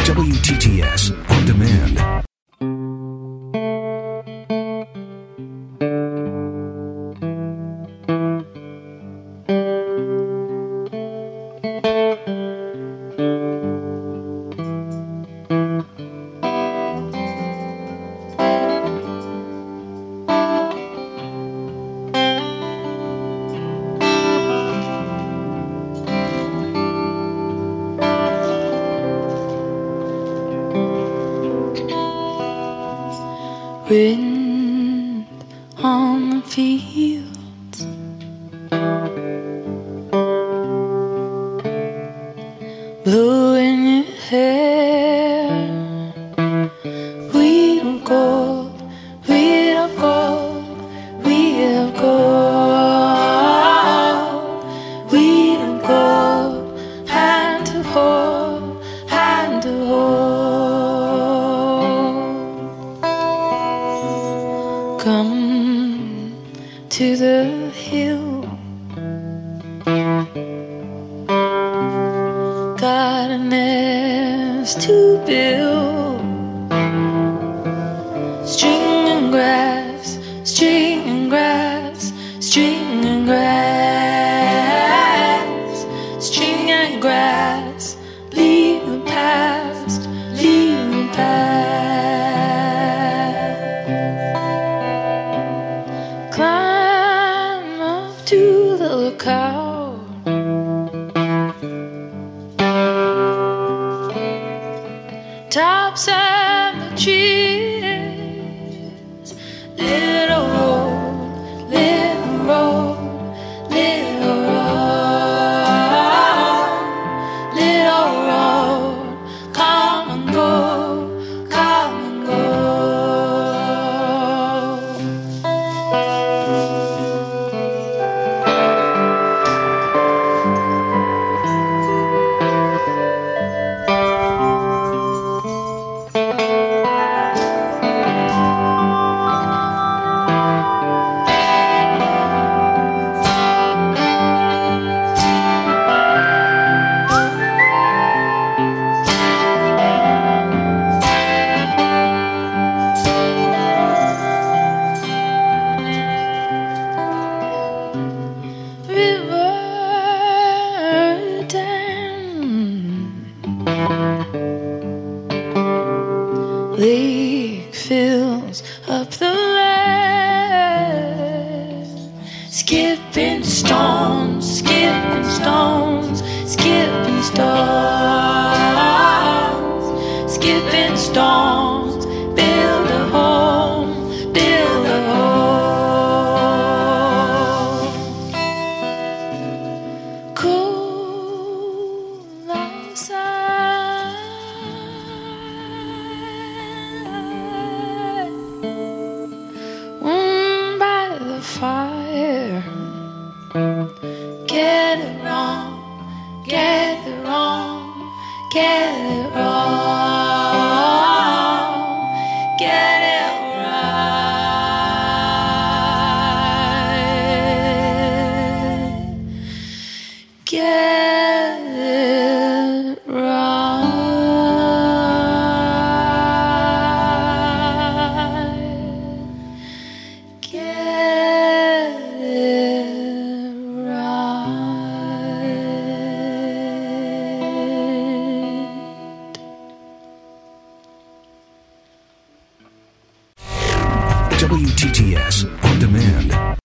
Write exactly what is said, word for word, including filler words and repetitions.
W T T S On Demand. Wind on the fields, blowing your hair. We don't go, we don't go, we don't go, we don't go. Hand to hold, hand to hold. Come to the hill, got a nest to build. String and grass, string and grass, string and grass, string and grass. Leave the past, leave the past. Climb up to the lookout, tops and the trees. Little road, little road, little road, little road. Come and go, come and go. River dam, lake fills up the land. Skipping stones, skipping stones, skipping stones, skipping stones. Build a home, build a home. Cool outside, warm by the fire. Get it wrong, get it wrong, get it wrong, get it right, get it right, get it right. W T T S On Demand.